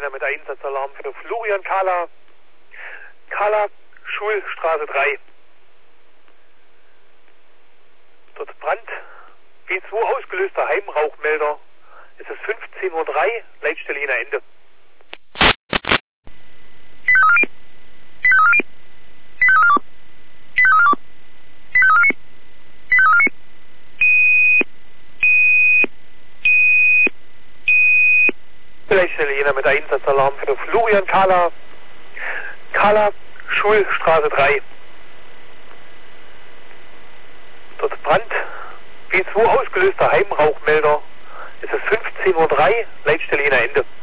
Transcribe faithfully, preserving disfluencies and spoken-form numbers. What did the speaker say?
Italiener mit Einsatzalarm für Florian Kahler. Kahler, Schulstraße drei. Dort Brand. G zwei ausgelöster Heimrauchmelder. Es ist fünfzehn Uhr drei, Leitstelle Jena Ende. Leitstelle Jena mit Einsatzalarm für Florian Kahler. Kahler, Schulstraße drei. Dort Brand. G zwei ausgelöster Heimrauchmelder. Es ist fünfzehn Uhr drei, Leitstelle Jena Ende.